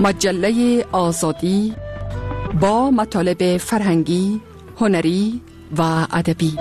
مجله آزادی با مطالب فرهنگی، هنری و ادبی.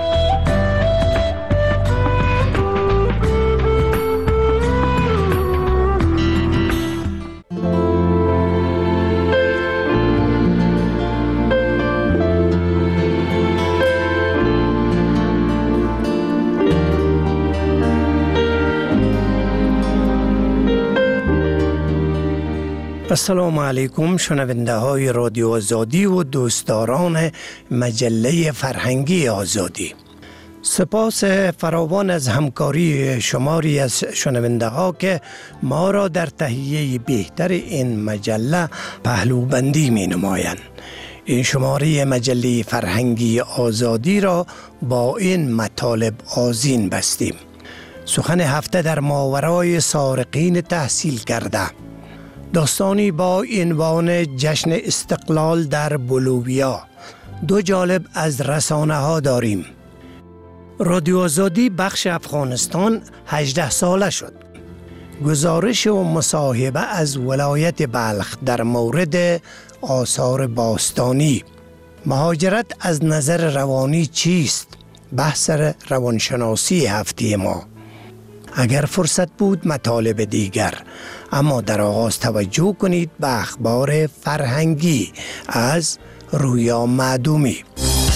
السلام علیکم شنونده های رادیو آزادی و دوستداران مجله فرهنگی آزادی. سپاس فراوان از همکاری شماری از شنونده ها که ما را در تهیه بهتر این مجله پهلوبندی می نمایند. این شماره مجله فرهنگی آزادی را با این مطالب آذین بستیم. سخن هفته در ماورای سارقین تحصیل کرده، داستانی با عنوان جشن استقلال در بولیویا. دو جالب از رسانه ها داریم. رادیو آزادی بخش افغانستان 18 ساله شد. گزارش و مصاحبه از ولایت بلخ در مورد آثار باستانی. مهاجرت از نظر روانی چیست؟ بحث روانشناسی هفته ما. اگر فرصت بود مطالب دیگر، اما در آغاز توجه کنید به اخبار فرهنگی از رویا معدومی.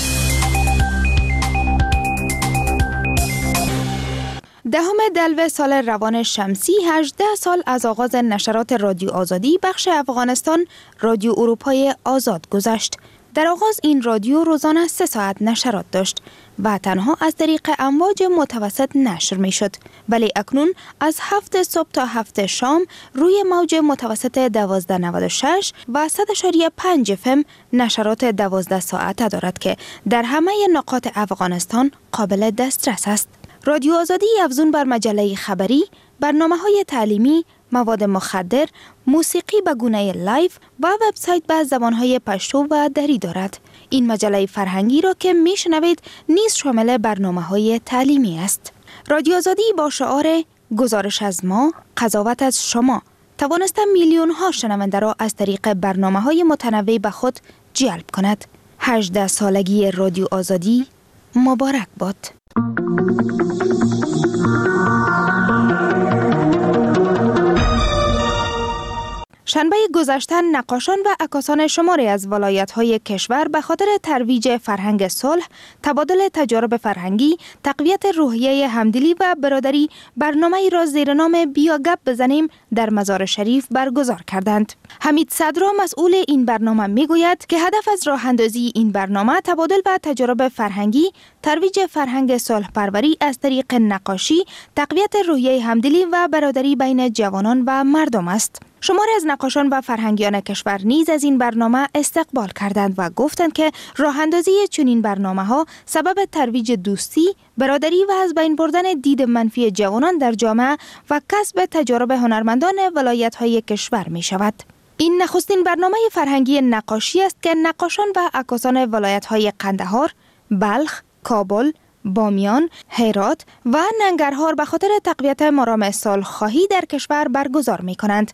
دهم دلو سال روان شمسی 18 سال از آغاز نشرات رادیو آزادی بخش افغانستان رادیو اروپای آزاد گذشت. در آغاز این رادیو روزانه 3 ساعت نشرات داشت و تنها از طریق امواج متوسط نشر می شد، ولی اکنون از 7 صبح تا 7 شام روی موج متوسط 1296 و 100.5 FM نشرات 12 ساعته دارد که در همه نقاط افغانستان قابل دسترس است. رادیو آزادی افزون بر مجله خبری، برنامه‌های تعلیمی، مواد مخدر، موسیقی به گونه لایو و وبسایت به زبان‌های پشتو و دری دارد. این مجله فرهنگی را که میشنوید نیز شامل برنامه‌های تعلیمی است. رادیو آزادی با شعار گزارش از ما، قضاوت از شما توانسته میلیون‌ها شنونده را از طریق برنامه‌های متنوع به خود جلب کند. 18 سالگی رادیو آزادی مبارک باد. شنبه گذشته نقاشان و عکاسان شماری از ولایت‌های کشور به خاطر ترویج فرهنگ صلح، تبادل تجارب فرهنگی، تقویت روحیه همدلی و برادری برنامه‌ای را زیر نام بیا گپ بزنیم در مزار شریف برگزار کردند. حمید صدرا مسئول این برنامه میگوید که هدف از راه اندازی این برنامه تبادل و تجارب فرهنگی، ترویج فرهنگ صلح پروری از طریق نقاشی، تقویت روحیه همدلی و برادری بین جوانان و مردم است. شماری از نقاشان و فرهنگیان کشور نیز از این برنامه استقبال کردند و گفتند که راه اندازی چنین برنامه‌ها سبب ترویج دوستی، برادری و از بین بردن دید منفی جوانان در جامعه و کسب تجارب هنرمندان ولایت‌های کشور می شود. این نخستین برنامه فرهنگی نقاشی است که نقاشان و عکاسان ولایت‌های قندهار، بلخ، کابل، بامیان، هرات و ننگرهار به خاطر تقویت مرام صلح‌خواهی در کشور برگزار می کنند.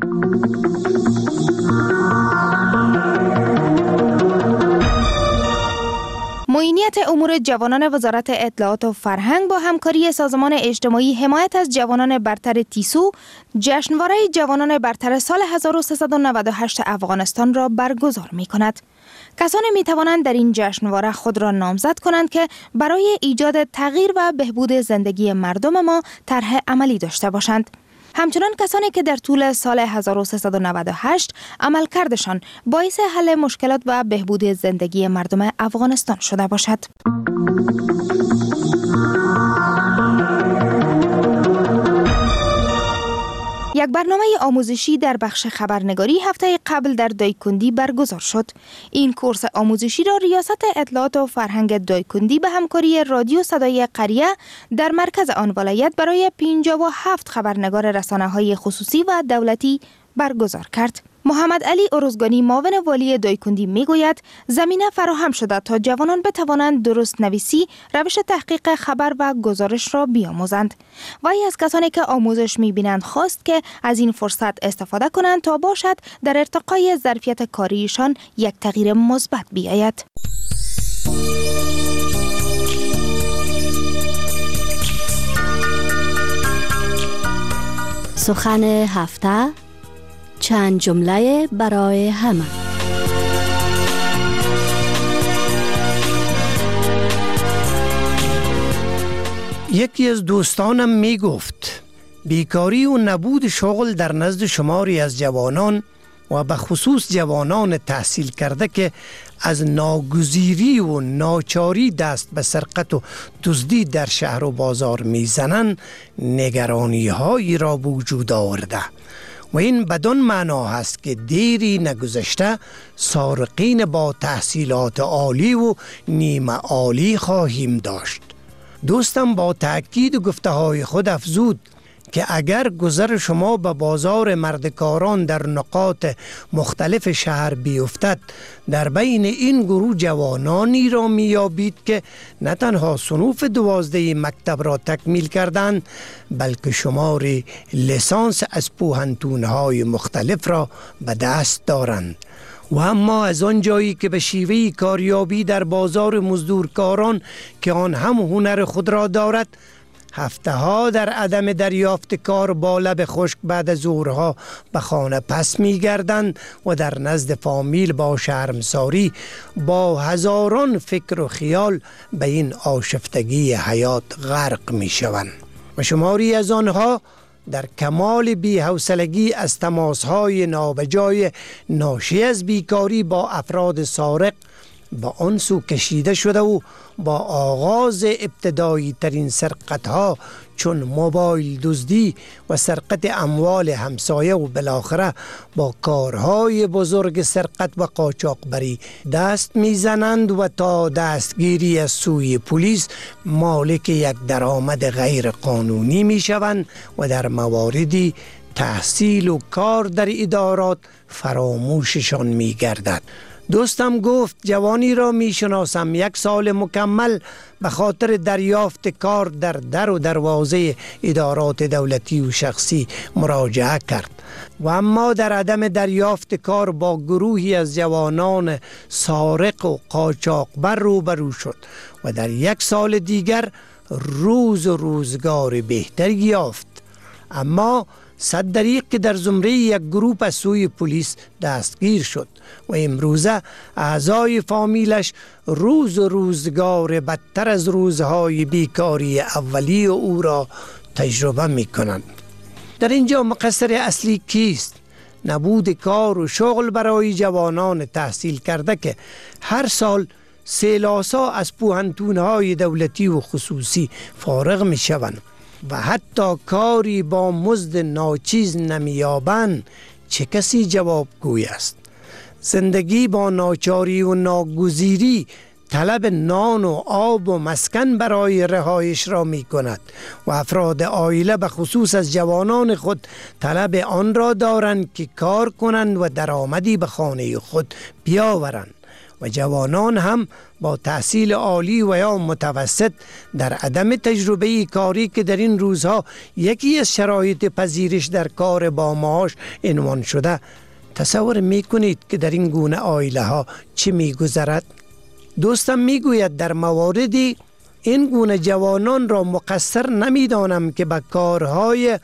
معینیت امور جوانان وزارت اطلاعات و فرهنگ با همکاری سازمان اجتماعی حمایت از جوانان برتر تیسو جشنواره جوانان برتر سال 1398 افغانستان را برگزار می کند. کسانی می توانند در این جشنواره خود را نامزد کنند که برای ایجاد تغییر و بهبود زندگی مردم ما طرح عملی داشته باشند. همچنان کسانی که در طول سال 1398 عملکردشان باعث حل مشکلات و بهبود زندگی مردم افغانستان شده باشد. یک برنامه آموزشی در بخش خبرنگاری هفته قبل در دایکندی برگزار شد. این کورس آموزشی را ریاست اطلاعات و فرهنگ دایکندی به همکاری رادیو صدای قریه در مرکز آن ولایت برای 57 خبرنگار رسانه‌های خصوصی و دولتی برگزار کرد. محمد علی ارزگانی معاون والی دایکندی میگوید زمینه فراهم شده تا جوانان بتوانند درست نویسی، روش تحقیق خبر و گزارش را بیاموزند. وی از کسانی که آموزش میبینند خواست که از این فرصت استفاده کنند تا باشد در ارتقای ظرفیت کاریشان یک تغییر مثبت بیاید. سخن هفته، چند جمله برای همه. یکی از دوستانم می گفت بیکاری و نبود شغل در نزد شماری از جوانان و به خصوص جوانان تحصیل کرده که از ناگزیری و ناچاری دست به سرقت و دزدی در شهر و بازار میزنند نگرانی هایی را وجود آورده و این بدان معنا هست که دیری نگذشته سارقین با تحصیلات عالی و نیمه عالی خواهیم داشت. دوستم با تأکید گفته های خود افزود که اگر گذر شما به بازار مردکاران در نقاط مختلف شهر بیفتد، در بین این گروه جوانانی را میابید که نه تنها صنوف 12 مکتب را تکمیل کردند بلکه شمار لیسانس از پوهنتون‌های مختلف را به دست دارند. و اما از آن جایی که به شیوه کاریابی در بازار مزدورکاران که آن هم هنر خود را دارد، هفته ها در عدم دریافت کار با لب خشک بعد از ظهرها به خانه پس می گردند و در نزد فامیل با شرمساری با هزاران فکر و خیال به این آشفتگی حیات غرق می شوند و شماری از آنها در کمال بی‌حوصلگی از تماس‌های نابجای ناشی از بیکاری با افراد سارق با آن سو کشیده شده و با آغاز ابتدایی ترین سرقت ها چون موبایل دزدی و سرقت اموال همسایه و بالاخره با کارهای بزرگ سرقت و قاچاقبری دست میزنند و تا دستگیری از سوی پلیس مالک یک درآمد غیر قانونی میشوند و در مواردی تحصیل و کار در ادارات فراموششان میگردد. دوستم گفت جوانی را میشناسم 1 سال مکمل به خاطر دریافت کار در و دروازه ادارات دولتی و شخصی مراجعه کرد و اما در عدم دریافت کار با گروهی از جوانان سارق و قاچاقبر روبرو شد و در 1 سال دیگر روز و روزگار بهتری یافت، اما صد دریغ که در زمره یک گروه از سوی پلیس دستگیر شد و امروزه اعضای فامیلش روز و روزگار بدتر از روزهای بیکاری اولی او را تجربه می کنند. در اینجا مقصر اصلی کیست؟ نبود کار و شغل برای جوانان تحصیل کرده که هر سال سیلاسا از پوهنتون‌های دولتی و خصوصی فارغ می شوند و حتی کاری با مزد ناچیز نمیابند. چه کسی جوابگوی است؟ زندگی با ناچاری و ناگزیری طلب نان و آب و مسکن برای رهایش را می کند و افراد عائله به خصوص از جوانان خود طلب آن را دارند که کار کنند و درآمدی به خانه خود بیاورند و جوانان هم با تحصیل عالی و یا متوسط در عدم تجربه کاری که در این روزها یکی از شرایط پذیرش در کار با معاش عنوان شده، تصور می کنید که در این گونه عائله ها چه می گذرد؟ دوستم می گوید در مواردی این گونه جوانان را مقصر نمی دانم که به کارهای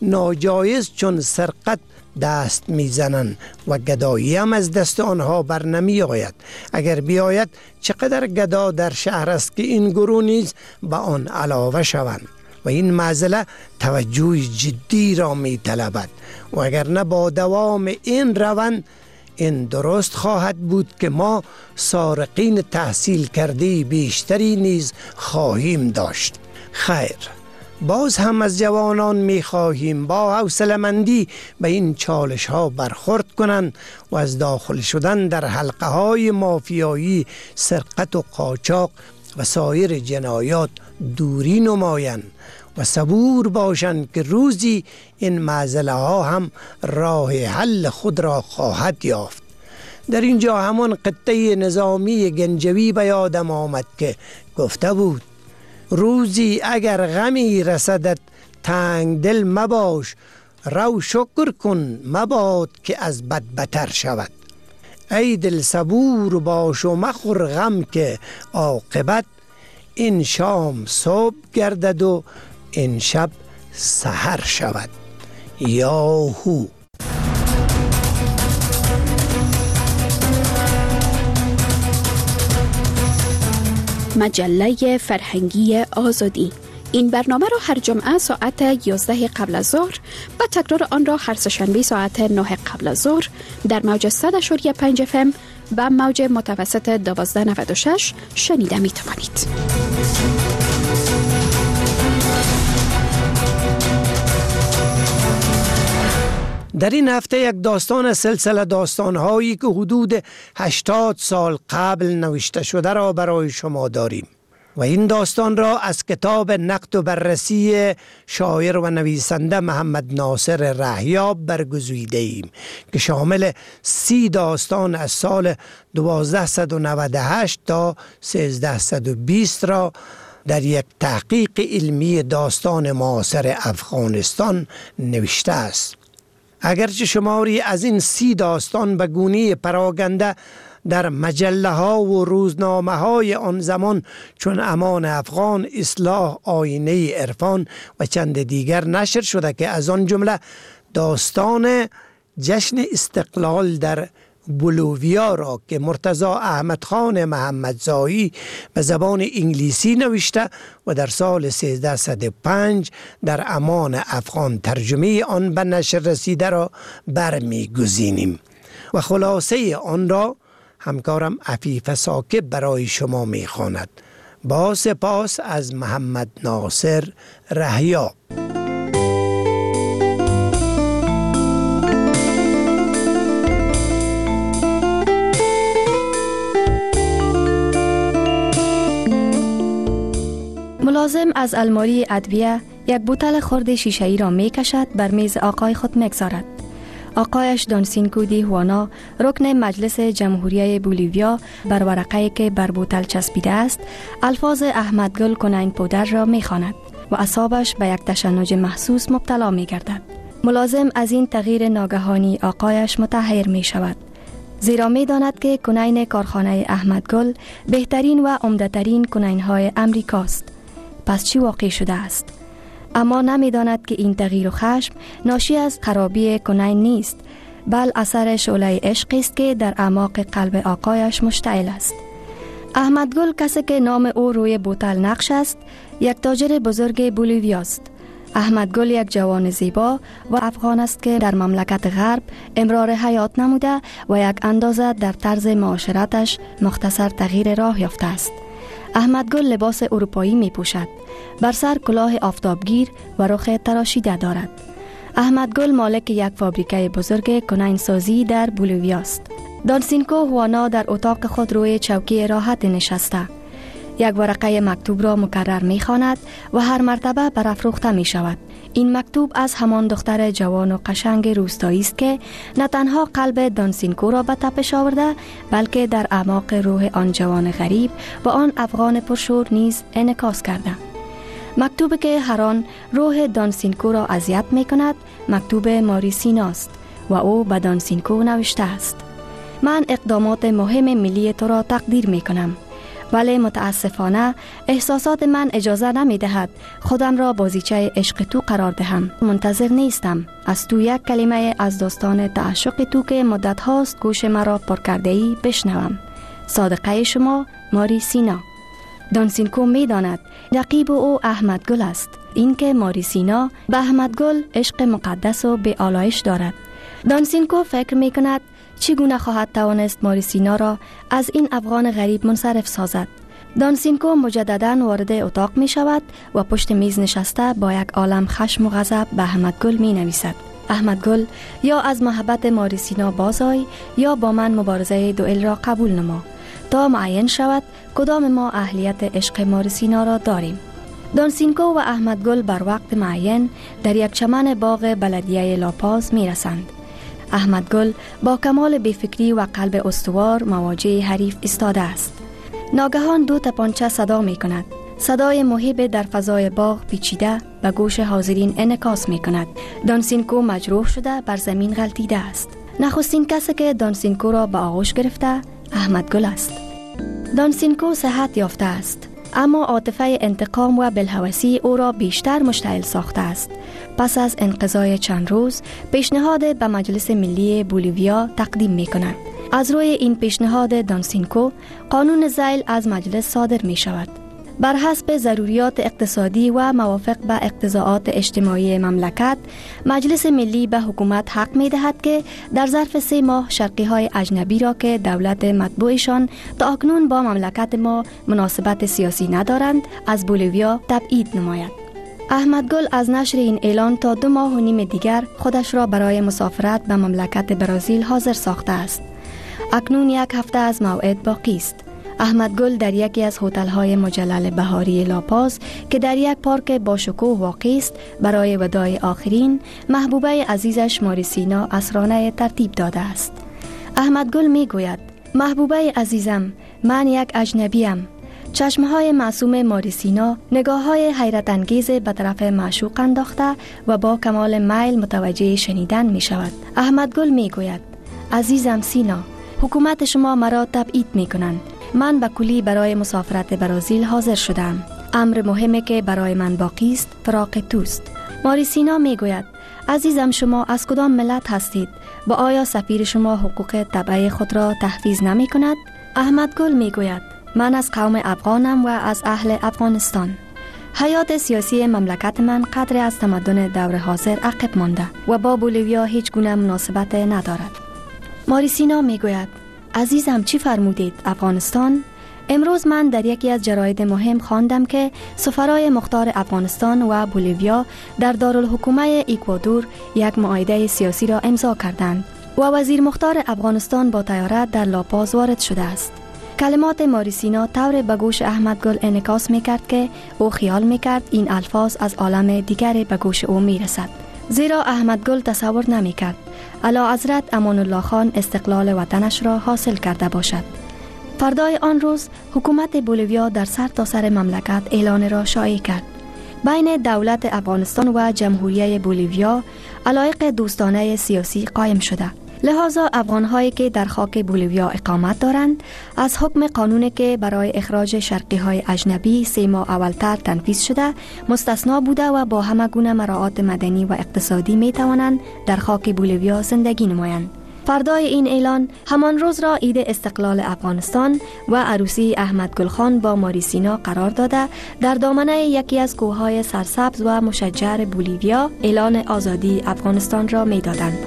ناجایز چون سرقت دست میزنند و گدایی هم از دست آنها بر نمی آید. اگر بیاید چقدر گدا در شهر است که این گروه نیز به آن علاوه شوند و این معضله توجه جدی را می طلبد و اگر نه با دوام این روند این درست خواهد بود که ما سارقین تحصیل کرده بیشتری نیز خواهیم داشت. خیر، باز هم از جوانان می خواهیم با حوصله‌مندی به این چالش ها برخورد کنند و از داخل شدن در حلقه های مافیایی سرقت و قاچاق و سایر جنایات دوری نمایند و صبور باشند که روزی این معضله ها هم راه حل خود را خواهد یافت. در اینجا همان قطعه نظامی گنجوی به یادم آمد که گفته بود: روزی اگر غمی رسدت تنگ دل مباش، رو شکر کن مباد که از بد بتر شود. ای دل صبور باش و مخور غم که عاقبت این شام صبح گردد و این شب سحر شود. یاهو. مجله فرهنگی آزادی. این برنامه را هر جمعه ساعت 11 قبل از ظهر و تکرار آن را هر سه‌شنبه ساعت 9 قبل از ظهر در موج 100.5 FM و موج متوسط 1296 شنیده می توانید. در این هفته یک داستان از سلسله داستان‌هایی که حدود 80 سال قبل نوشته شده را برای شما داریم و این داستان را از کتاب نقد و بررسی شاعر و نویسنده محمد ناصر رهیاب برگزیده ایم که شامل 30 داستان از سال 1298 تا 1320 را در یک تحقیق علمی داستان معاصر افغانستان نوشته است. اگرچه شماری از این 30 داستان به گونه پراگنده در مجله ها و روزنامه های آن زمان چون امان افغان، اصلاح، آینه عرفان و چند دیگر نشر شده که از آن جمله داستان جشن استقلال در بولوویا را که مرتضی احمد خان محمدزایی به زبان انگلیسی نوشته و در سال 1305 در امان افغان ترجمه آن به نشر رسیده را برمی‌گزینیم و خلاصه آن را همکارم عفیف ساکب برای شما می‌خواند. با سپاس از محمد ناصر رهیاب. ملازم از الماری ادویه یک بوتل خرد شیشه‌ای را می‌کشد بر میز آقای خود می‌گذارد. آقایش دانسینکو دی هوانا، رکن مجلس جمهوریه بولیویا، بر ورقه‌ای که بر بوتل چسبیده است الفاظ احمدگل کناین پودر را می‌خواند و اعصابش به یک تشنج محسوس مبتلا می‌گردد. ملازم از این تغییر ناگهانی آقایش متحیر می‌شود، زیرا می‌داند که کناین کارخانه احمدگل بهترین و عمده‌ترین کناین‌های امریکاست. پس چی واقع شده است؟ اما نمی‌داند که این تغییر و خشم ناشی از خرابی کناین نیست، بل اثر شعله عشقی است که در اعماق قلب آقایش مشتعل است. احمدگل، کسی که نام او روی بوتل نقش است، یک تاجر بزرگ بولیویاست. احمدگل یک جوان زیبا و افغان است که در مملکت غرب امرار حیات نموده و یک اندازه در طرز معاشرتش مختصر تغییر راه یافته است. احمدگل لباس اروپایی می پوشد، بر سر کلاه آفتابگیر و رخ تراشیده دارد. احمدگل مالک یک فابریکه بزرگ کناین سازی در بولیویاست. دانسینکو هوانا در اتاق خود روی چوکی راحت نشسته. یک ورقه مکتوب را مکرر می خواند و هر مرتبه برافروخته می شود. این مکتوب از همان دختر جوان و قشنگ روستایی است که نه تنها قلب دانسینکو را به تپش آورده، بلکه در اعماق روح آن جوان غریب و آن افغان پرشور نیز انعکاس کرده. مکتوبی که هر آن روح دانسینکو را اذیت می کند مکتوب ماری سیناست و او به دانسینکو نوشته است: من اقدامات مهم ملی تو را تقدیر می کنم، ولی متاسفانه احساسات من اجازه نمی دهد خودم را بازیچه عشق تو قرار دهم. منتظر نیستم از تو یک کلمه از داستان تعشق تو که مدت هاست گوش مرا پر کرده ای بشنوم. صادقه شما، ماری سینا. دانسینکو می داند رقیب او احمدگل است. این که ماری سینا به احمدگل عشق مقدس و به آلایش دارد. دانسینکو فکر می کند چگونه خواهد توانست ماری سینا را از این افغان غریب منصرف سازد. دانسینکو مجددا وارد اتاق می شود و پشت میز نشسته با یک عالم خشم و غضب به احمدگل می نویسد: احمدگل، یا از محبت ماری سینا بازآی یا با من مبارزه دوئل را قبول نما. تا معین شود کدام ما اهلیت عشق ماری سینا را داریم. دانسینکو و احمد گل بر وقت معین در یک چمن باغ بلدیه لاپاز می رسند. احمد گل با کمال بیفکری و قلب استوار مواجه حریف ایستاده است. ناگهان دو تپانچه صدا می کند. صدای مهیب در فضای باغ پیچیده به گوش حاضرین انعکاس می کند. دانسینکو مجروح شده بر زمین غلطیده است. نخستین کسی که دانسینکو را به آغوش گرفته احمد گل است. دانسینکو صحت یافته است، اما عاطفه انتقام و بلهوسی او را بیشتر مشتعل ساخته است. پس از انقضای چند روز پیشنهاد به مجلس ملی بولیویا تقدیم می کند. از روی این پیشنهاد دانسینکو قانون ذیل از مجلس صادر می شود. بر حسب ضروریات اقتصادی و موافق به اقتضاعات اجتماعی مملکت، مجلس ملی به حکومت حق می دهد که در ظرف 3 ماه شرقی های اجنبی را که دولت مطبوعشان تا اکنون با مملکت ما مناسبت سیاسی ندارند از بولیویا تبعید نماید. احمد گل از نشر این اعلان تا 2 ماه و نیم دیگر خودش را برای مسافرت به مملکت برزیل حاضر ساخته است. اکنون 1 هفته از موعد باقی است. احمد گل در یکی از هتل‌های مجلل بهاری لاپاز که در یک پارک با شکوه واقع است برای وداع آخرین محبوبه عزیزش ماری سینا اسرانه ترتیب داده است. احمد گل می گوید: محبوبه عزیزم، من یک اجنبیم. چشمهای معصوم ماری سینا نگاه‌های حیرت انگیز به طرف معشوق انداخته و با کمال میل متوجه شنیدن می شود. احمد گل می گوید: عزیزم سینا، حکومت شما مرا تبعید می کنند. من به کلی برای مسافرت برزیل حاضر شدم. امر مهمی که برای من باقی است فراق توست. ماری سینا می گوید: عزیزم، شما از کدام ملت هستید و آیا سفیر شما حقوق تبعه خود را تحفیظ نمی کند؟ احمد گل می گوید: من از قوم افغانم و از اهل افغانستان. حیات سیاسی مملکت من قدر از تمدن دور حاضر عقب مانده و با بولیویا هیچ گونه مناسبت ندارد. ماری سینا می گوید: عزیزم، چی فرمودید؟ افغانستان؟ امروز من در یکی از جراید مهم خواندم که سفرای مختار افغانستان و بولیویا در دارالحکومه اکوادور یک معاهده سیاسی را امضا کردند و وزیر مختار افغانستان با طیاره در لاپاز وارد شده است. کلمات ماری سینا طور به گوش احمد گل انعکاس می‌کرد که او خیال می‌کرد این الفاظ از عالم دیگری به گوش او می‌رسد. زیرا احمد گل تصور نمی‌کرد اعلیحضرت امان الله خان استقلال وطنش را حاصل کرده باشد. فردای آن روز حکومت بولیویا در سرتاسر مملکت اعلان را شایع کرد. بین دولت افغانستان و جمهوری بولیویا علایق دوستانه سیاسی قائم شده. لذا افغان‌هایی که در خاک بولیویا اقامت دارند از حکم قانونی که برای اخراج شرقی‌های اجنبی 3 ماه اولتر تنفیذ شده مستثنا بوده و با همه گونه مراعات مدنی و اقتصادی می توانند در خاک بولیویا زندگی نمایند. فردای این اعلان همان روز را عید استقلال افغانستان و عروسی احمد گل خان با ماری سینا قرار داده در دامنه یکی از کوههای سرسبز و مشجر بولیویا اعلان آزادی افغانستان را می دادند.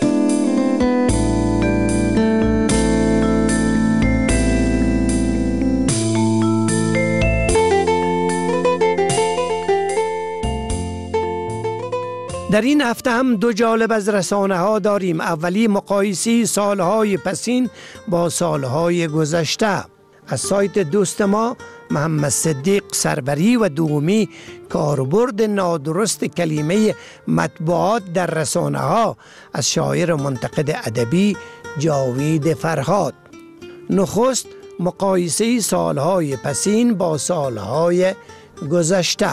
در این هفته هم 2 جالب از رسانه ها داریم. اولی مقایسه سالهای پسین با سالهای گذشته از سایت دوست ما محمد صدیق سروری و دومی کاربرد نادرست کلمه مطبوعات در رسانه ها از شاعر منتقد ادبی جاوید فرهاد. نخست مقایسه سالهای پسین با سالهای گذشته.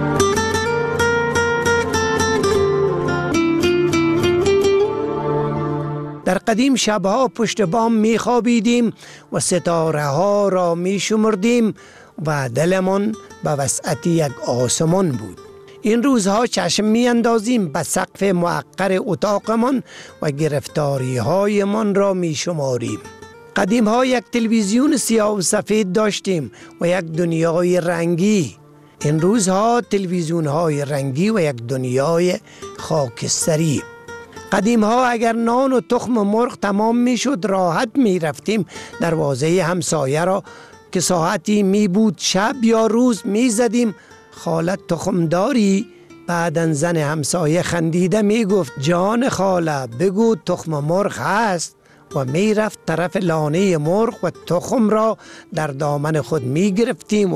در قدیم شبها پشت بام می خوابیدیم و ستاره ها را می شمردیم و دلمان به وسعت یک آسمان بود. این روزها چشم می اندازیم به سقف موقر اتاقمان و گرفتاری های من را می شماریم. قدیم ها یک تلویزیون سیاه و سفید داشتیم و یک دنیای رنگی. این روزها تلویزیون های رنگی و یک دنیای خاکستری. قدیم ها اگر نان و تخم مرغ تمام می شد راحت می رفتیم دروازه همسایه را که ساعتی می بود شب یا روز می زدیم خالت تخم داری؟ بعدن زن همسایه خندیده می گفت جان خاله بگو تخم مرغ هست و می رفت طرف لانه مرغ و تخم را در دامن خود می گرفتیم و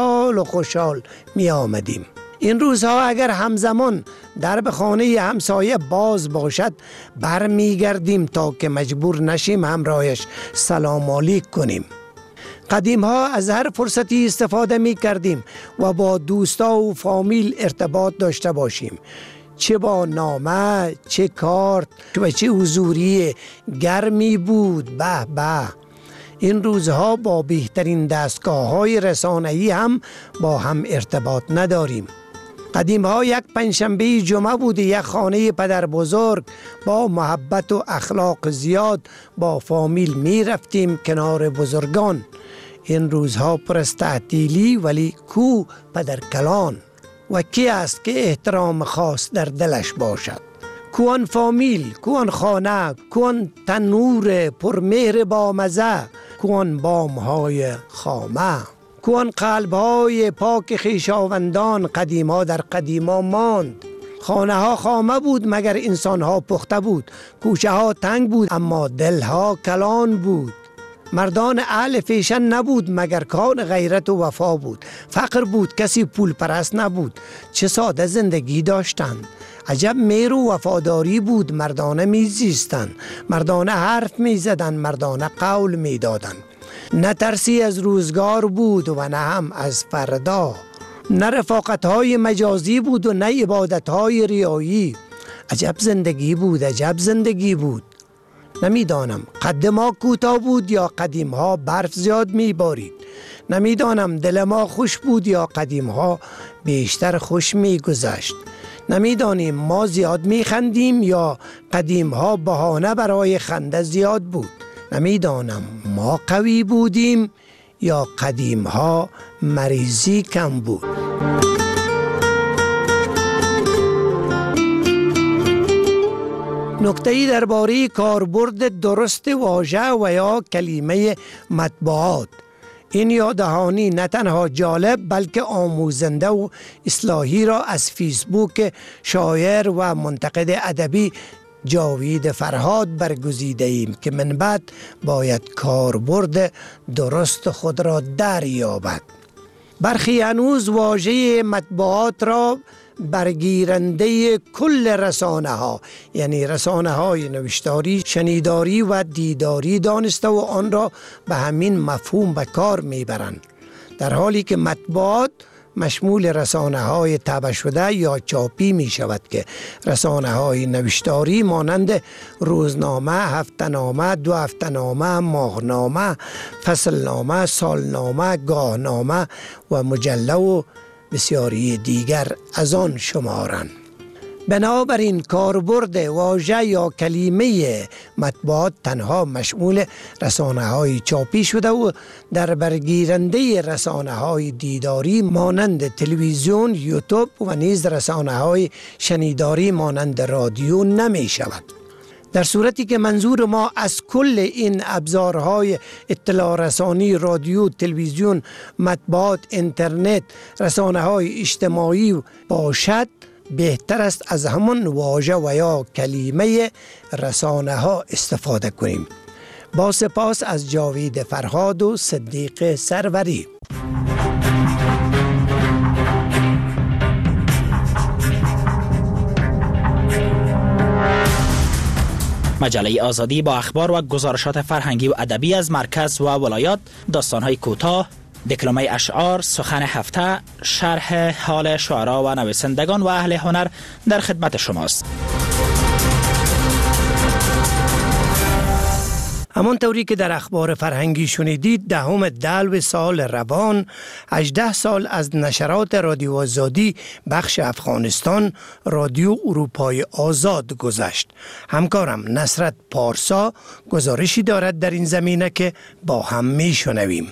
خوشحال می آمدیم. این روزها اگر همزمان درب خانه همسایه باز باشد برمی گردیم تا که مجبور نشیم همراهش سلام علیک کنیم. قدیم ها از هر فرصتی استفاده می کردیم و با دوستا و فامیل ارتباط داشته باشیم، چه با نامه، چه کارت و چه حضوری گرمی بود. به این روزها با بهترین دستگاه های رسانه‌ای هم با هم ارتباط نداریم. قدیم ها یک پنجشنبه جمعه بود، یک خانه پدر بزرگ با محبت و اخلاق زیاد با فامیل می رفتیم کنار بزرگان. این روزها پر از تعطیلی، ولی کو پدر کلان و کی است که احترام خاص در دلش باشد؟ کوان فامیل، کوان خانه، کوان تنور پرمهر با مزه، کوان بامهای خامه، کوان قلبهای پاک خویشاوندان قدیما در قدیما ماند. خانه ها خامه بود مگر انسان ها پخته بود، کوچه ها تنگ بود اما دل ها کلان بود. مردان اهل فیشن نبود مگر کان غیرت و وفا بود. فقر بود کسی پول پرست نبود، چه ساده زندگی داشتند. عجب مهر و وفاداری بود، مردانه می زیستند، مردانه حرف می زدند، مردانه قول می دادند. نه ترسی از روزگار بود و نه هم از فردا، نه رفاقت های مجازی بود و نه عبادت های ریایی. عجب زندگی بود، عجب زندگی بود. نمیدانم قد ما کوتاه بود یا قدیم ها برف زیاد میبارید. نمیدانم دل ما خوش بود یا قدیم ها بیشتر خوش میگذشت. نمیدانیم ما زیاد میخندیم یا قدیم ها بهانه برای خنده زیاد بود. نمیدانم ما قوی بودیم یا قدیم ها مریضی کم بود. نکته‌ای درباره کاربرد درست واژه و یا کلمه مطبوعات. این یاددهانی نه تنها جالب بلکه آموزنده و اصلاحی را از فیسبوک شاعر و منتقد ادبی جاوید فرهاد برگزیده ایم که من بعد باید کاربرد درست خود را دریابد. برخی هنوز واژه مطبوعات را برگیرنده کل رسانه ها، یعنی رسانه های نوشتاری، شنیداری و دیداری دانسته و آن را به همین مفهوم به کار میبرند، در حالی که مطبوعات مشمول رسانه های طبع شده یا چاپی می شود که رسانه های نوشتاری مانند روزنامه، هفته‌نامه، دو هفته‌نامه، ماهنامه، فصلنامه، سالنامه، گاهنامه و مجله و بسیاری دیگر از آن شمارند. بنابراین کاربرد واژه یا کلمه مطبوعات تنها مشمول رسانه های چاپی شده و در برگیرنده رسانه های دیداری مانند تلویزیون، یوتیوب و نیز رسانه های شنیداری مانند رادیو نمی شود. در صورتی که منظور ما از کل این ابزارهای اطلاع رسانی، رادیو، تلویزیون، مطبوعات، اینترنت، رسانه های اجتماعی باشد، بهتر است از همان واژه و یا کلمه رسانه ها استفاده کنیم. با سپاس از جاوید فرهاد و صدیق سروری. مجله آزادی با اخبار و گزارشات فرهنگی و ادبی از مرکز و ولایات، داستان‌های کوتاه، دکلمه اشعار، سخن هفته، شرح حال شعرا و نویسندگان و اهل هنر در خدمت شماست. همانطوری که در اخبار فرهنگی شنیدید، 10 دلو سال روان 18 سال از نشرات رادیو آزادی بخش افغانستان رادیو اروپای آزاد گذشت. همکارم نصرت پارسا گزارشی دارد در این زمینه که با هم میشنویم.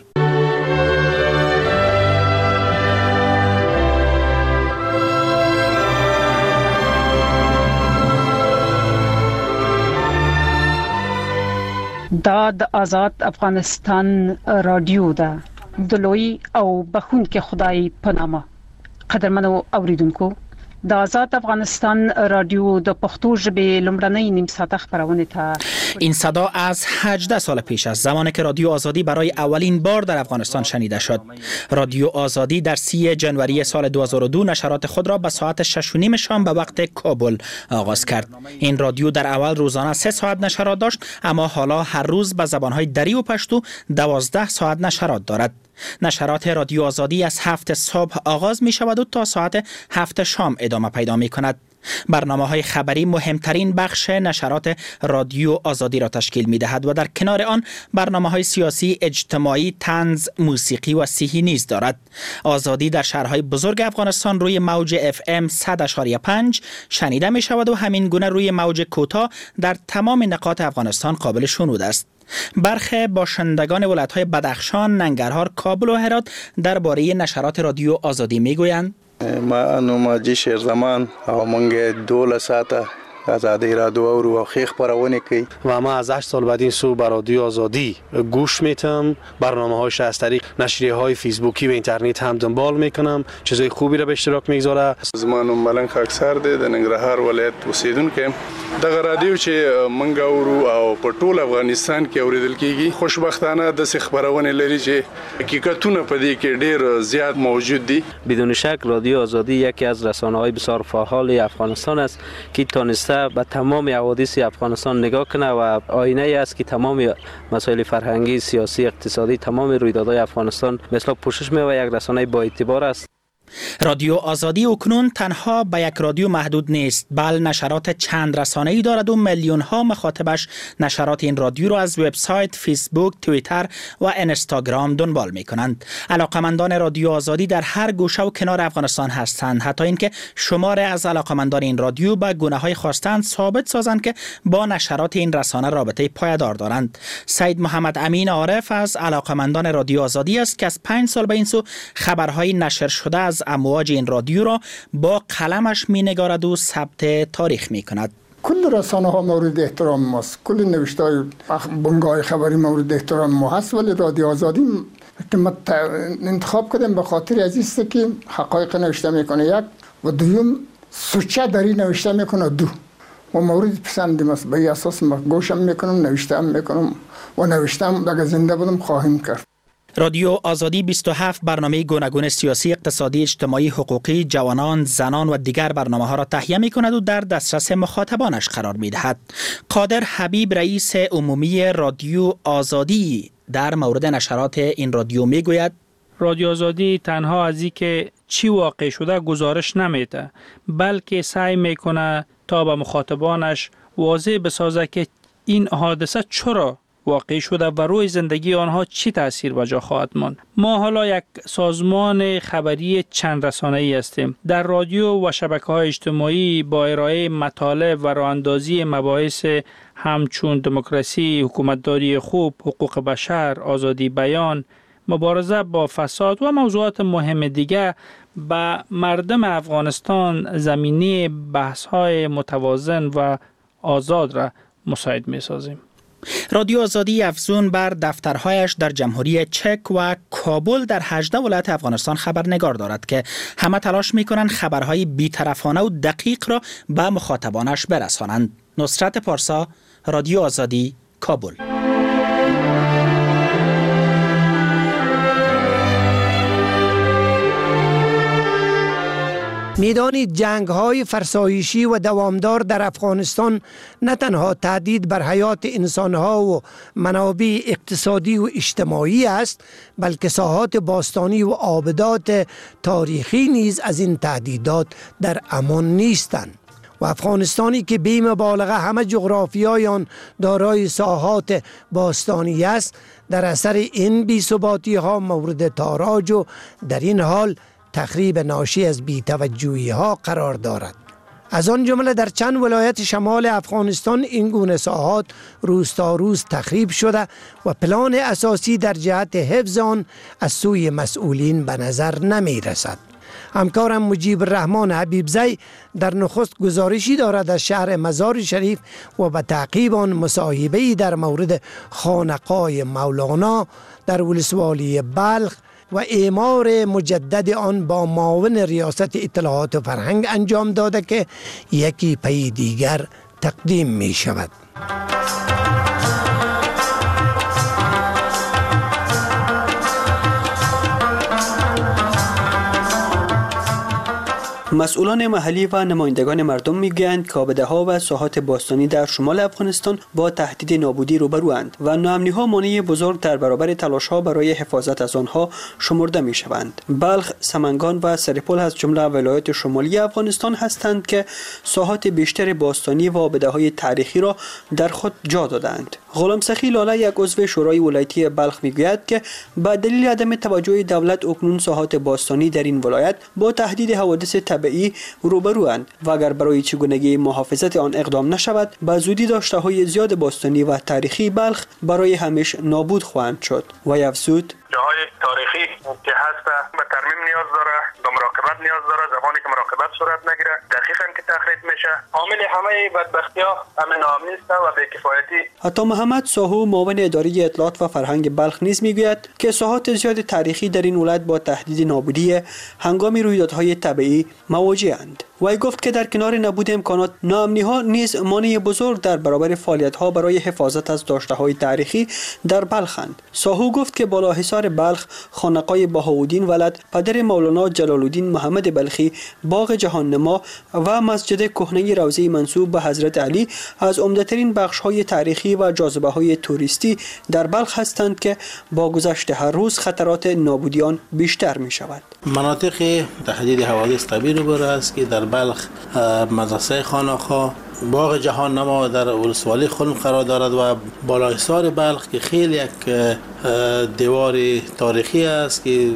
دا د آزاد افغانستان رادیو ده د لوی او بخون کې خدای په نامه. قدرمنو اوریدونکو، د آزاد افغانستان رادیو د پښتو ژبې لومړنۍ نیم ساعته خبرونه ته این صدا از 18 سال پیش است، زمانی که رادیو آزادی برای اولین بار در افغانستان شنیده شد. رادیو آزادی در 3 جنوری سال 2002 نشرات خود را به ساعت 6:30 شام به وقت کابل آغاز کرد. این رادیو در اول روزانه 3 ساعت نشرات داشت، اما حالا هر روز به زبانهای دری و پشتو 12 ساعت نشرات دارد. نشرات رادیو آزادی از 7 صبح آغاز می شود و تا ساعت 7 شام ادامه پیدا می کند. برنامه‌های خبری مهمترین بخش نشرات رادیو آزادی را تشکیل می‌دهد و در کنار آن برنامه‌های سیاسی، اجتماعی، طنز، موسیقی و صحی نیز دارد. آزادی در شهرهای بزرگ افغانستان روی موج FM 100.5 شنیده می‌شود و همین گونه روی موج کوتاه در تمام نقاط افغانستان قابل شنود است. برخی باشندگان ولایت‌های بدخشان، ننگرهار، کابل و هرات درباره نشرات رادیو آزادی می‌گویند: ما نوماجی شیرزمان او منگه 12 ساعته آزادی رادیو و خیلی خبرونه کوي و ما از 8 سال بعد این سو بر رادیو آزادی گوش میتم، برنامه‌هاش از طریق نشریه‌های فیسبوکی و اینترنت هم دنبال میکنم، چیزای خوبی را به اشتراک میگذاره. زمانو ملنګ خاکسار دی د ننګرهار ولایت اوسیدونکو. دغه رادیو چې منګ اورو او په ټول افغانستان کې اوریدل کیږي، خوشبختانه د خبرونه لري چې حقیقتونه په دې کې ډیر زیات موجود دي. بدون شک رادیو آزادی یکی از رسانه‌های بسیار فعال افغانستان است که تونسته به تمام حوادث افغانستان نگاه کنه و آینه ای است که تمام مسائل فرهنگی، سیاسی، اقتصادی، تمام رویدادهای افغانستان مثل پوشش می‌یابد و یک رسانه با اعتبار است. رادیو آزادی اکنون تنها به یک رادیو محدود نیست، بل نشرات چند رسانه‌ای دارد و میلیون ها مخاطبش نشرات این رادیو را از وبسایت، فیسبوک، توییتر و اینستاگرام دنبال می‌کنند. علاقمندان رادیو آزادی در هر گوشه و کنار افغانستان هستند، حتی اینکه شماره از علاقمندان این رادیو به گونه‌های خواستند ثابت سازند که با نشرات این رسانه رابطه پایدار دارند. سید محمد امین عارف از علاقمندان رادیو آزادی است که از 5 سال به این سو خبرهای نشر شده از امواج این رادیو را با قلمش می-نگارد و ثبت تاریخ می-کند. کل رسانه ها مورد احترام ماست، کل نوشته های بنگاه خبری مورد احترام ما هست، ولی رادیو آزادی که ما انتخاب کردیم به خاطر از است که حقایق نوشته میکنه، یک و دوم سوچه داری نوشته میکنه، دو و مورد پسندیم است. به این اساس ما گوشم میکنم، نوشته هم میکنم و نوشتم اگر زنده بودم خواهیم کرد. رادیو آزادی 27 برنامه گوناگون سیاسی، اقتصادی، اجتماعی، حقوقی، جوانان، زنان و دیگر برنامه‌ها را تهیه می‌کند و در دسترس مخاطبانش قرار می‌دهد. قادر حبیب رئیس عمومی رادیو آزادی در مورد نشرات این رادیو می‌گوید: رادیو آزادی تنها از اینکه چی واقع شده گزارش نمیده، بلکه سعی میکنه تا به مخاطبانش واضح بسازه که این حادثه چرا واقع شده و روی زندگی آنها چی تأثیر به جا خواهد ماند. ما حالا یک سازمان خبری چند رسانه‌ای هستیم. در رادیو و شبکه‌های اجتماعی با ارائه مطالب و راه‌اندازی مباحث همچون دموکراسی، حکومتداری خوب، حقوق بشر، آزادی بیان، مبارزه با فساد و موضوعات مهم دیگر به مردم افغانستان زمینه بحث‌های متوازن و آزاد را مساعد می‌سازیم. رادیو آزادی افزون بر دفترهایش در جمهوری چک و کابل در 18 ولایت افغانستان خبرنگار دارد که همه تلاش می‌کنند خبرهای بی‌طرفانه و دقیق را به مخاطبانش برسانند. نصرت پارسا، رادیو آزادی، کابل. میدانید جنگ‌های فرسایشی و دوامدار در افغانستان نه تنها تهدید بر حیات انسان‌ها و منابع اقتصادی و اجتماعی است، بلکه ساحات باستانی و آبدات تاریخی نیز از این تهدیدات در امان نیستند. و افغانستانی که بی مبالغه همه جغرافیای آن دارای ساحات باستانی است، در اثر این بی‌ثباتی‌ها مورد تاراج و در این حال تخریب ناشی از بی‌توجهی ها قرار دارد. از آن جمله در چند ولایت شمال افغانستان این گونه ساحات روز تا روز تخریب شده و پلان اساسی در جهت حفظ آن از سوی مسئولین به نظر نمی رسد. همکارم مجیب الرحمن حبیبزی در نخست گزارشی دارد از شهر مزار شریف و به تعقیب آن مصاحبه‌ای در مورد خانقاه مولانا در ولسوالی بلخ و اعمار مجدد آن با معاون ریاست اطلاعات و فرهنگ انجام داده که یکی پی دیگر تقدیم می شود. مسئولان محلی و نمایندگان مردم میگویند که آبده‌ها و ساحات باستانی در شمال افغانستان با تهدید نابودی روبروند و ناامنی‌ها مانع بزرگ در برابر تلاش‌ها برای حفاظت از آنها شمرده می‌شوند. بلخ، سمنگان و سرپل از جمله ولایات شمالی افغانستان هستند که ساحات بیشتر باستانی و آبده‌های تاریخی را در خود جا دادند. غلام سخی لاله، یک عضو شورای ولایتی بلخ، میگوید که به دلیل عدم توجه دولت اکنون ساحات باستانی در این ولایت با تهدید حوادث طبیعی روبروند و اگر برای چگونگی محافظت آن اقدام نشود به زودی داشته‌های زیاد باستانی و تاریخی بلخ برای همیشه نابود خواهند شد. و افزود جاهای تاریخی که هست به ترمیم نیاز داره، به مراقبت نیاز داره. زمانی که مراقبت صورت نگیره دقیقاً که تخریب میشه، عامل همه بدبختی‌ها همین ناامنی است و بی‌کفایتی. عطا محمد ساهو، معاون اداره اطلاعات و فرهنگ بلخ، نیز میگوید که ساحات زیاد تاریخی در این ولایت با تهدید نابودی هنگام رویدادهای طبیعی مواجه‌اند. وی گفت که در کنار نبود امکانات، ناامنی‌ها نیز مانع بزرگ در برابر فعالیت‌ها برای حفاظت از داشته‌های تاریخی در بلخند. ساهو گفت که بالاحصار بلخ، خانقاه بهاءالدین ولد، پدر مولانا جلال الدین محمد بلخی، باغ جهان نما و مسجد کهنه روضه منسوب به حضرت علی از عمده‌ترین بخش‌های تاریخی و جاذبه‌های توریستی در بلخ هستند که با گذشت هر روز خطرات نابودی آن بیشتر می‌شود. مناطق تهدید حوادث طبیعی روبرو است که در بلخ مدرسه خانقاه، باغ جهان نما در ولسوالی خلم قرار دارد و بالاحصار بلخ که خیلی یک دیوار تاریخی است که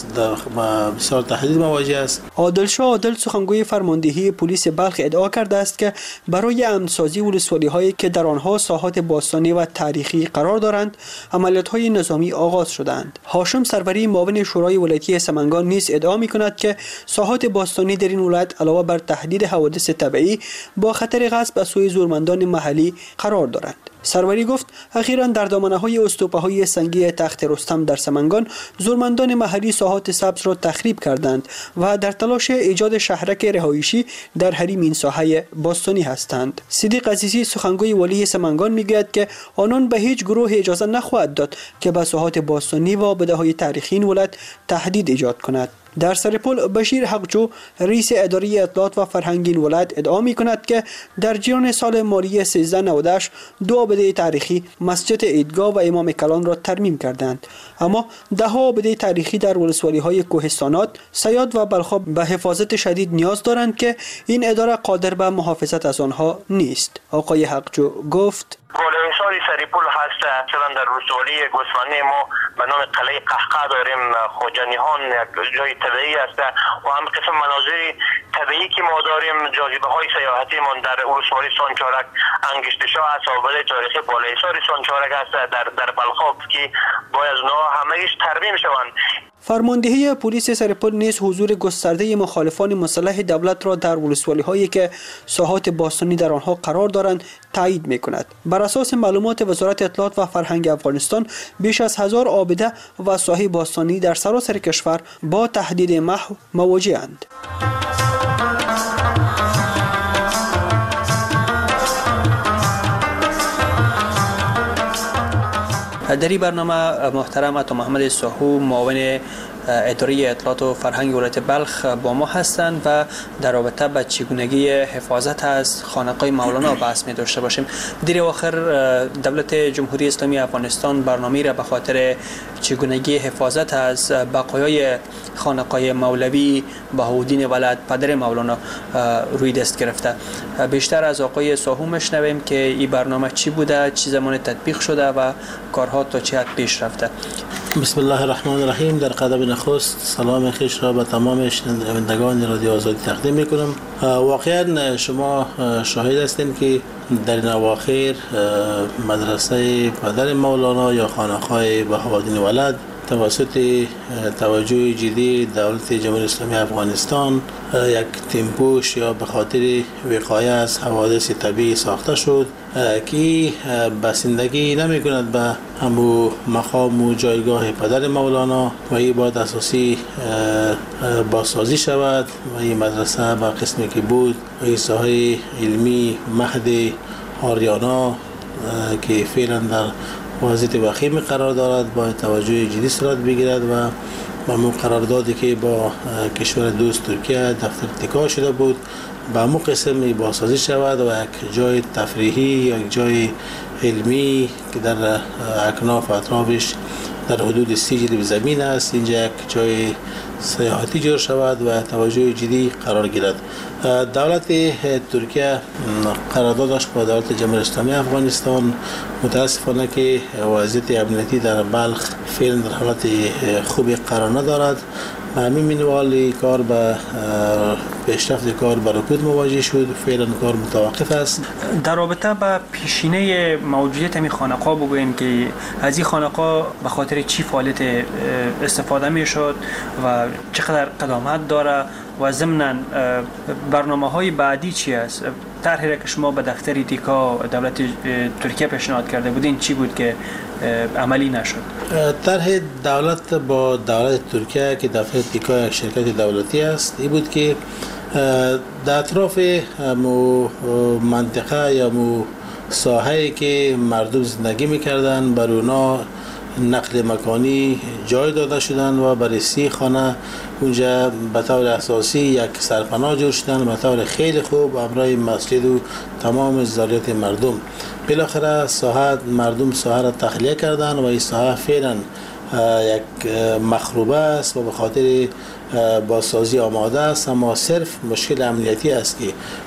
بسیار تهدید مواجه است. عادل عادل، سخنگوی فرماندهی پلیس بلخ، ادعا کرده است که برای امن‌سازی ولسوالی هایی که در آنها ساحات باستانی و تاریخی قرار دارند عملیات های نظامی آغاز شدند. هاشم سروری، معاون شورای ولایتی سمنگان، نیز ادعا می‌کند که ساحات باستانی در این ولایت علاوه بر تهدید حوادث طبیعی با خطر غصب از سوی زورمندان محلی قرار دارند. سروری گفت اخیراً در دامنه‌های استوپه‌های سنگی تخت رستم در سمنگان زورمندان محلی ساحات سبز را تخریب کردند و در تلاش ایجاد شهرک رهایشی در حریم این ساحه باستانی هستند. صدیق عزیزی، سخنگوی والی سمنگان، میگوید که آنان به هیچ گروه اجازه نخواهد داد که به ساحات باستانی و آبده‌های تاریخی این ولایت تهدید ایجاد کند. در سرپل، بشیر حقجو، رئیس اداره اطلاعات و فرهنگ این ولایت، ادعا می‌کند که در جریان سال مالی 1398 دو آبده تاریخی، مسجد عیدگاه و امام کلان را ترمیم کردند، اما ده‌ها آبده تاریخی در ولسوالی‌های کوهستانات، صیاد و بلخاب به حفاظت شدید نیاز دارند که این اداره قادر به محافظت از آنها نیست. آقای حقجو گفت بالاحصار سرپل هست. مثلا در ولسوالی گوسفندی ما به نام قلعه قهقه داریم. خوجانیان یک جای طبیعی است و هم قسم مناظر طبیعی که ما داریم، جاذبه های سیاحتی ما در ولسوالی سانچارک، انگشتشاه است، آبده تاریخی بالاحصار سانچارک است در بلخاب که باید از اونها همه‌اش ترمیم شوند. فرماندهی پلیس سرپل نیز حضور گسترده مخالفان مسلح دولت را در ولسوالی‌هایی که ساحات باستانی در آنها قرار دارند تایید می‌کند. بر اساس معلومات وزارت اطلاعات و فرهنگ افغانستان، بیش از 1000 آبده و ساحه باستانی در سراسر کشور با تهدید محو مواجه‌اند. در این برنامه محترم عطا محمد ساهو، معاون اداره اطلاعات و فرهنگ ولایت بلخ، با ما هستند و در رابطه با چگونگی حفاظت از خانقاه مولانا بحث می داشته باشیم. در آخر دولت جمهوری اسلامی افغانستان برنامه را به خاطر چگونگی حفاظت از بقایای خانقاه مولوی بهاءالدین ولد، پدر مولانا، روی دست گرفته. بیشتر از آقای ساهو میشنویم که این برنامه چی بوده، چه زمان تطبیق شده و کارها تا چه حد پیش رفته. بسم الله الرحمن الرحیم. در قدم نخست سلام خویش را به تمام شنوندگان رادیو آزادی تقدیم میکنم. واقعا شما شاهد هستید که در این اواخر مدرسه پدر مولانا یا خانقاه بهاءالدین ولد توسط توجه جدی دولت جمهوری اسلامی افغانستان یک تیمپوش یا به خاطر وقایه از حوادث طبیعی ساخته شد که بسندگی نمی کند به همو مقام و جایگاه پدر مولانا و این باید اساسی بازسازی شود و این مدرسه به قسمی که بود و این ساحه علمی مهد آریانا که فعلا در وضعیت وخیم قرار دارد باید توجه جدی صورت بگیرد و با قراردادی که با کشور دوست ترکیه دفتر اتکا شده بود با همون قسم بازسازی شود و یک جای تفریحی یا یک جای علمی که در اکناف و اطرافش در حدود 30 جلب زمین است اینجا یک جای سیاحتی جور شود و توجه جدی قرار گیرد. دولت ترکیه قرارداد داشت با دولت جمهوری اسلامی افغانستان. متاسفانه که وضعیت امنیتی در بلخ فعلا در حالت خوبی قرار ندارد. همین منوال کار به پیشرفت کار به رکود مواجه شد. فعلا کار متوقف است. در رابطه با پیشینه موجودیت همین خانقاه بگوییم که از این خانقاه به خاطر چی فعالیت استفاده می شد و چقدر قدامت داره و ضمناً برنامه‌های بعدی چی است؟ طرحی که شما به دفتر اتکا دولت ترکیه پیشنهاد کرده بودین چی بود که عملی نشد؟ طرح دولت با دولت ترکیه که دفتر اتکا یک شرکت دولتی است این بود که در اطراف منطقه یا ساحه‌ای که مردم زندگی می‌کردند بر اونا نقل مکانی جای داده شدن و برای 30 خانه اونجا به طور اساسی یک سرپناه جور شدن به طور خیلی خوب امرای مسجد و تمام ضروریات مردم. بالاخره مردم ساحه را تخلیه کردن و این ساحه فعلا یک مخروبه است و به خاطر بازسازی آماده است اما صرف مشکل امنیتی است که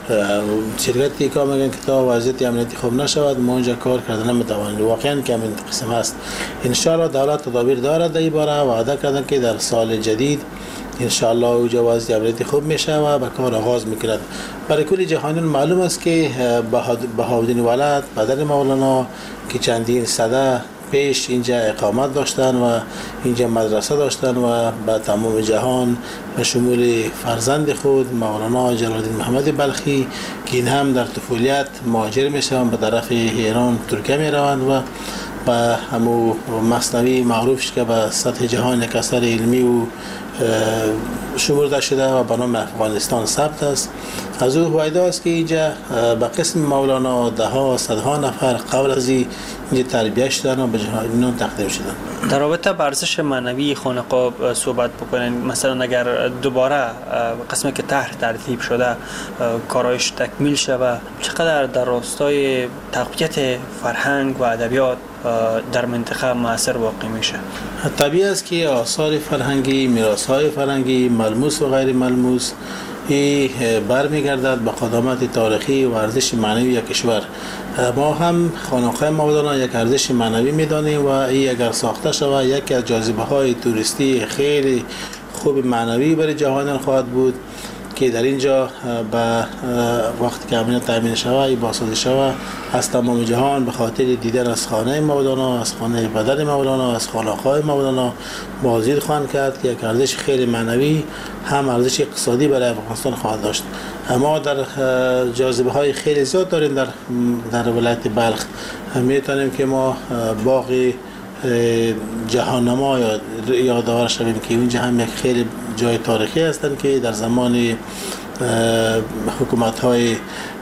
شرکت اتکا میگن که تا وضعیت امنیتی خوب نشود ما اونجا کار کردن نمیتوانیم. واقعا که همین قسم است. ان شاء الله دولت تدابیر دارد در این باره وعده کردن که در سال جدید ان شاء الله اونجا وضعیت امنیتی خوب میشه و به کار آغاز میکند. برای کل جهانیان معلوم است که بهاءالدین ولد پدر مولانا که چندین سده پیش اینجا اقامت داشتن و اینجا مدرسه داشتن و به تمام جهان به شمول فرزند خود مولانا جلال الدین محمد بلخی که این هم در طفولیت مهاجر میشن به طرف ایران ترکیه میروند و به همو مثنوی معروفش که به سطح جهان یک اثر علمی و شمرده شده و به نام افغانستان ثبت است. از او وعده است که اینجا به قسم مولانا دهها صدها نفر قبل از اینجا تربیت شدن و به جهانیان تقدیم شدن. در رابطه با ارزش معنوی خانقاه صحبت بکنین. مثلا اگر دوباره قسمی که طرح ترتیب شده کارایش تکمیل شود چقدر در راستای تقویت فرهنگ و ادبیات در منطقه مؤثر واقع میشه؟ طبیعی است که آثار فرهنگی، میراث‌های فرهنگی ملموس و غیر ملموس برمیگردد به قدامت تاریخی و ارزش معنوی یک کشور. ما هم خانقاه مولانا یک ارزش معنوی میدانیم و این اگر ساخته شود یکی از جاذبه‌های توریستی خیلی خوب معنوی برای جهانیان خواهد بود که در اینجا به وقتی که امنیت تامین شود بازسازی شود از تمام جهان به خاطر دیدن از خانه مولانا، از خانه پدر مولانا، از خانقاه مولانا بازدید خواهند کرد که یک ارزش خیلی معنوی هم ارزش اقتصادی برای افغانستان خواهد داشت. اما در جاذبه های خیلی زیاد داریم در ولایت بلخ. میتونیم که ما باغ جهاننما یادآور شویم که اونجا هم یک خیلی جای تاریخی هستند که در زمان حکومت‌های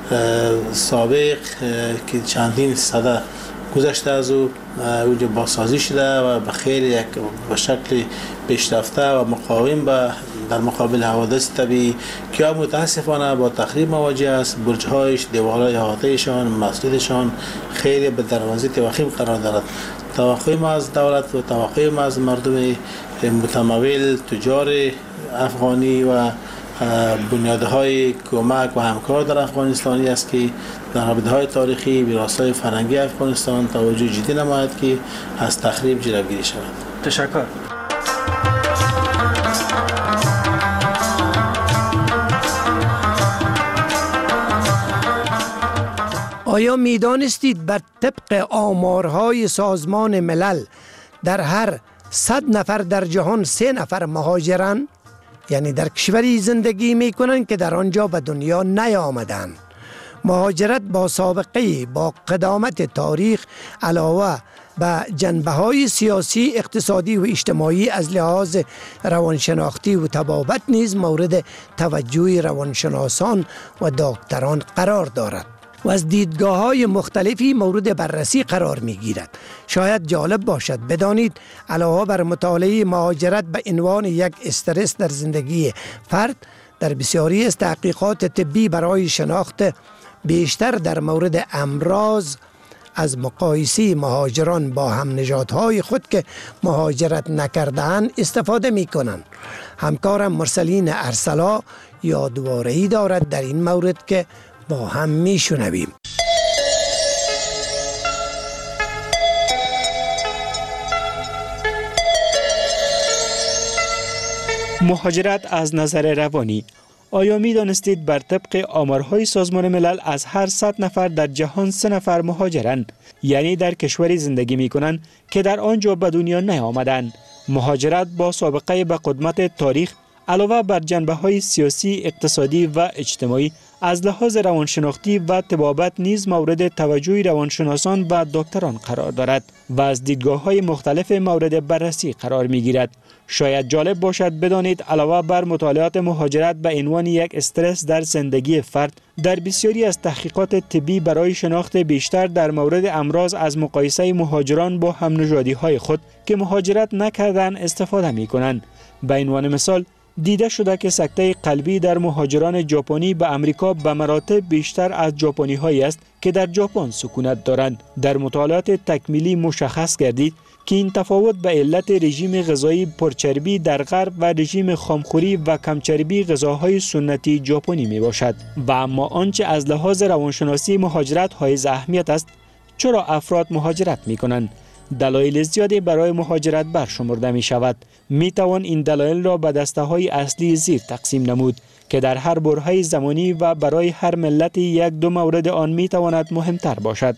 سابق که چندین سده گذشته از اونجا بازسازی شده و به خیلی به شکل پیشرفته و مقاوم در مقابل حوادث طبیعی که متاسفانه با تخریب مواجه است. برج‌هایش، دیوارهای احاطه‌ایشان، مسجدشان خیلی به در وضعیت وخیم قرار دارد. توقع ما از دولت و توقع ما از مردم متمول تجار افغانی و بنیادهای کمک و همکار در افغانستانی است که در رابطه‌های تاریخی میراث‌های فرهنگی افغانستان توجه جدی نماید که از تخریب جلوگیری شود. تشکر. آیا میدانستید بر طبق آمارهای سازمان ملل در هر 100 نفر در جهان 3 نفر مهاجرن، یعنی در کشوری زندگی میکنن که در آنجا به دنیا نیامدن. مهاجرت با سابقه، با قدامت تاریخ، علاوه به جنبه‌های سیاسی، اقتصادی و اجتماعی از لحاظ روانشناختی و طبابت نیز مورد توجه روانشناسان و دکتران قرار دارد و از دیدگاه‌های مختلفی مورد بررسی قرار می‌گیرد. شاید جالب باشد بدانید علاوه بر مطالعه مهاجرت به عنوان یک استرس در زندگی فرد، در بسیاری از تحقیقات طبی برای شناخت بیشتر در مورد امراض از مقایسه مهاجران با هم نژادهای خود که مهاجرت نکرده‌اند استفاده می‌کنند. همکارم مرسلین ارسلا یادواره‌ای دارد در این مورد که با هم میشنویم. مهاجرت از نظر روانی. آیا می دانستید بر طبق آمارهای سازمان ملل از هر 100 نفر در جهان 3 نفر مهاجرند، یعنی در کشوری زندگی می کنند که در آنجا به دنیا نیامدند. مهاجرت با سابقه به قدمت تاریخ علاوه بر جنبه‌های سیاسی، اقتصادی و اجتماعی از لحاظ روانشناختی و طبابت نیز مورد توجه روانشناسان و دکتران قرار دارد و از دیدگاه‌های مختلف مورد بررسی قرار می‌گیرد. شاید جالب باشد بدانید علاوه بر مطالعات مهاجرت به عنوان یک استرس در زندگی فرد، در بسیاری از تحقیقات طبی برای شناخت بیشتر در مورد امراض از مقایسه مهاجران با هم‌نژادی‌های خود که مهاجرت نکردند استفاده می‌کنند. به عنوان مثال دیده شده که سکته قلبی در مهاجران ژاپنی به امریکا به مراتب بیشتر از ژاپنی هایی است که در ژاپن سکونت دارند. در مطالعات تکمیلی مشخص گردید که این تفاوت به علت رژیم غذایی پرچربی در غرب و رژیم خامخوری و کمچربی غذاهای سنتی ژاپنی می باشد. و اما آنچه از لحاظ روانشناسی مهاجرت حائز اهمیت است، چرا افراد مهاجرت می کنند؟ دلایل زیادی برای مهاجرت برشمرده می شود. می توان این دلایل را به دسته های اصلی زیر تقسیم نمود که در هر برهه زمانی و برای هر ملت یک دو مورد آن می تواند مهمتر باشد.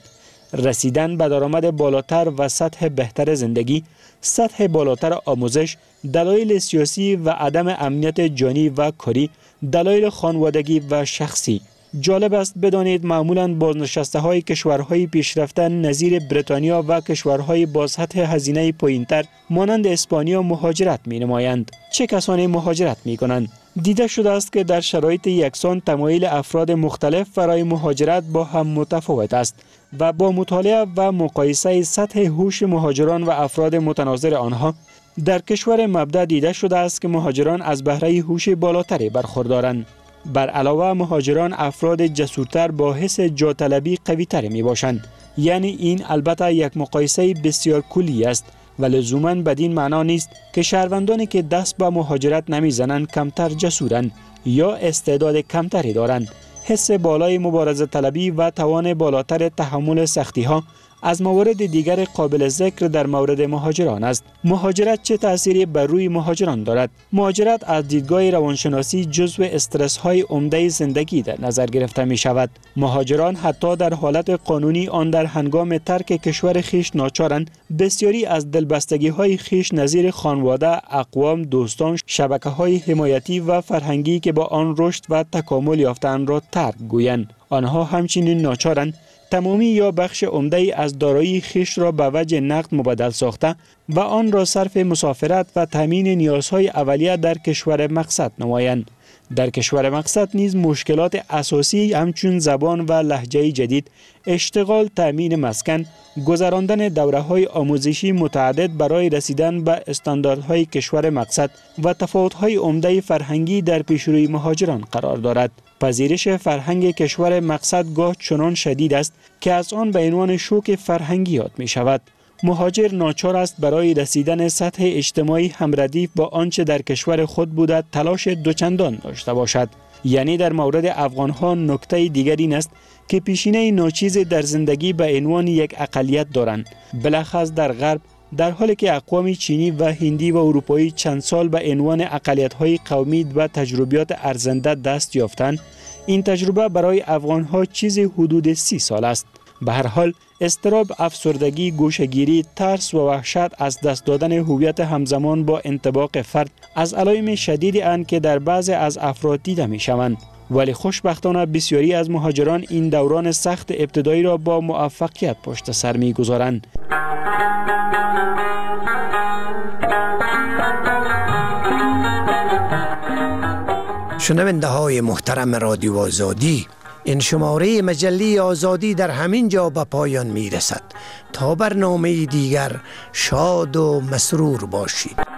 رسیدن به درآمد بالاتر و سطح بهتر زندگی، سطح بالاتر آموزش، دلایل سیاسی و عدم امنیت جانی و کاری، دلایل خانوادگی و شخصی. جالب است بدانید معمولاً بازنشسته های کشورهای پیشرفته نظیر بریتانیا و کشورهای با سطح هزینه پایینتر مانند اسپانیا مهاجرت می نمایند. چه کسانی مهاجرت می کنند؟ دیده شده است که در شرایط یکسان تمایل افراد مختلف برای مهاجرت با هم متفاوت است و با مطالعه و مقایسه سطح هوش مهاجران و افراد متناظر آنها در کشور مبدأ دیده شده است که مهاجران از بهره هوش بالاتری برخوردارند. بر علاوه مهاجران افراد جسورتر با حس جاطلبی قوی‌تر می باشند. یعنی این البته یک مقایسه بسیار کلی است و لزوماً بدین معنا نیست که شهروندانی که دست به مهاجرت نمیزنند کمتر جسورند یا استعداد کمتری دارند. حس بالای مبارزه طلبی و توان بالاتر تحمل سختی ها از موارد دیگر قابل ذکر در مورد مهاجران است. مهاجرت چه تأثیری بر روی مهاجران دارد؟ مهاجرت از دیدگاه روانشناسی جزو استرس های عمده زندگی در نظر گرفته می شود. مهاجران حتی در حالت قانونی آن در هنگام ترک کشور خیش ناچارند بسیاری از دلبستگی های خیش نظیر خانواده، اقوام، دوستان، شبکه های حمایتی و فرهنگی که با آن رشد و تکامل یافتند را ترک گویند. آنها همچنین ناچارند تمامی یا بخش عمده از دارایی خیش را به وجه نقد مبادل ساخته و آن را صرف مسافرت و تامین نیازهای اولیه در کشور مقصد نمایند. در کشور مقصد نیز مشکلات اساسی همچون زبان و لهجه جدید، اشتغال، تامین مسکن، گذراندن دوره‌های آموزشی متعدد برای رسیدن به استانداردهای کشور مقصد و تفاوت‌های عمده فرهنگی در پیشروی مهاجران قرار دارد. پذیرش فرهنگ کشور مقصد گاه چنان شدید است که از آن به عنوان شوک فرهنگی یاد می شود. مهاجر ناچار است برای رسیدن سطح اجتماعی همردیف با آنچه در کشور خود بوده تلاش دوچندان داشته باشد. یعنی در مورد افغانها نکته دیگر این است که پیشینه ناچیز در زندگی به عنوان یک اقلیت دارند. بلخص در غرب، در حالی که اقوام چینی و هندی و اروپایی چند سال به عنوان اقلیت‌های قومی و تجربیات ارزنده دست یافتند، این تجربه برای افغان‌ها چیزی حدود 30 سال است. به هر حال اضطراب، افسردگی، گوشه‌گیری، ترس و وحشت از دست دادن هویت همزمان با انطباق فرد از علائم شدیدی اند که در بعضی از افراد دیده می‌شوند. ولی خوشبختانه بسیاری از مهاجران این دوران سخت ابتدایی را با موفقیت پشت سر می‌گذارند. شنونده های محترم رادیو آزادی، این شماره مجله آزادی در همین جا به پایان می رسد. تا برنامه دیگر شاد و مسرور باشید.